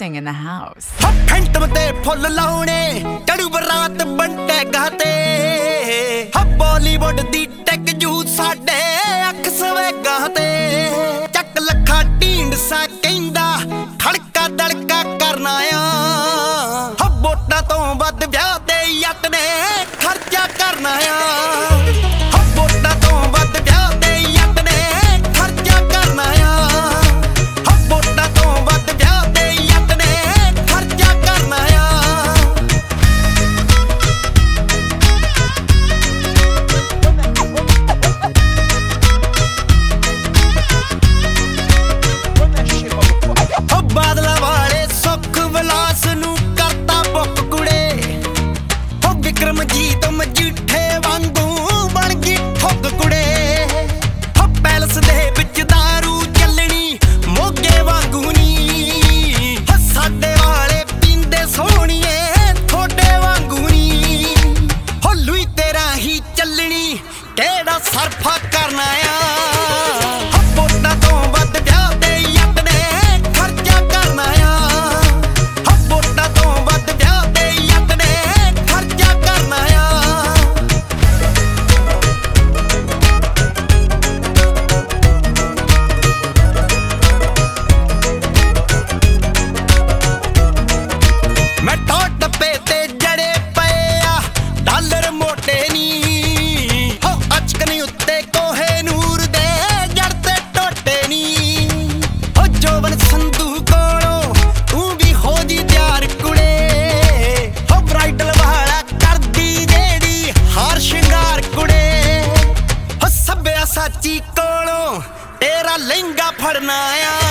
everything in the house. Phantom ਤੇ ਫੁੱਲ ਲਾਉਣੇ ਚੜੂ ਬਰਾਤ ਬੰਟੇ ਗਾਤੇ ਬਾਲੀਵੁੱਡ ਦੀ ਟੈਕ ਜੂ ਸਾਡੇ ਅੱਖ ਸਵੇਗਾ ਤੇ ਚੱਕ ਲੱਖਾਂ ਢੀਂਡਸਾ ਕਹਿੰਦਾ ਖੜਕਾ ਦੜਕਾ ਕਰਨਾ ਆ ਵੋਟਾਂ ਤੋਂ ਵੱਧ ਵਿਆਹ ਤੇ ਜੱਟ ਨੇ ਖਰਚਾ ਕਰਨਾ ਆ ਵੋਟਾਂ ਤੋਂ ਵੱਧ ਵਿਆਹ ਤੇ ਜੱਟ ਨੇ ਖਰਚਾ ਕਰਨਾ ਆ ਵੋਟਾਂ ਤੋਂ ਵੱਧ ਵਿਆਹ ਤੇ ਜੱਟ ਨੇ ਖਰਚਾ ਕਰਨਾ ਆ ਬਾਦਲਾਂ ਵਾਲੇ ਸੁੱਖ ਵਿਲਾਸ ਨੂੰ ਕਰਤਾ ਬੁੱਕ ਕੁੜੇ ਵਿਕਰਮਜੀਤ ਮਜੀਠੇ ਵਾਂਗੂ ਬਣ ਗਈ ਠੁੱਕ ਕੁੜੇ ਪੈਲਸ ਦੇ ਵਿੱਚ ਦਾਰੂ ਚੱਲਣੀ ਮੋਗੇ ਵਾਂਗੂ ਨੀ ਸਾਡੇ ਵਾਲੇ ਪੀਂਦੇ ਸੋਹਣੀਏ ਥੋੜੇ ਵਾਂਗੂ ਨੀ ਲੂਈ ਤੇਰਾ ਹੀ ਚੱਲਣੀ ਕਿਹੜਾ ਸਰਫਾ ਕਰਨਾ ਆ ਵੋਟਾਂ ਤੋਂ ਵੱਧ ਵਿਆਹ ਤੇ ਜੱਟ ਨੇ ਖਰਚਾ ਕਰਨਾ ਆ ਵੋਟਾਂ ਤੋਂ ਵੱਧ ਵਿਆਹ ਤੇ ਜੱਟ ਨੇ ਖਰਚਾ ਕਰਨਾ ਆ ਮੈਂ ਟੱਪੇ ਤੇ ਜੜੇ ਪਏ ਆ ਡਾਲਰ ਮੋਟੇ ਨੀ ਅਚਕਨੀ ਉੱਤੇ ਕੋਹੇ ਨੂਰ ਦੇ ਜੜ ਤੇ ਟੋਟੇ ਨੀ ਜੋਬਨ ਸੰਧੂ ਕੋਲੋਂ ਤੂੰ ਵੀ ਹੋ ਜੀ ਤਿਆਰ ਕੁੜੇ ਬ੍ਰਾਈਡਲ ਵਾਲਾ ਕਰਦੀ ਜਿਹੜੀ ਹਾਰ ਸ਼ਿੰਗਾਰ ਕੁੜੇ ਸੱਭਿਆ ਸਾਚੀ ਕੋਲੋਂ ਤੇਰਾ ਲਹਿੰਗਾ ਫੜਨਾ ਆ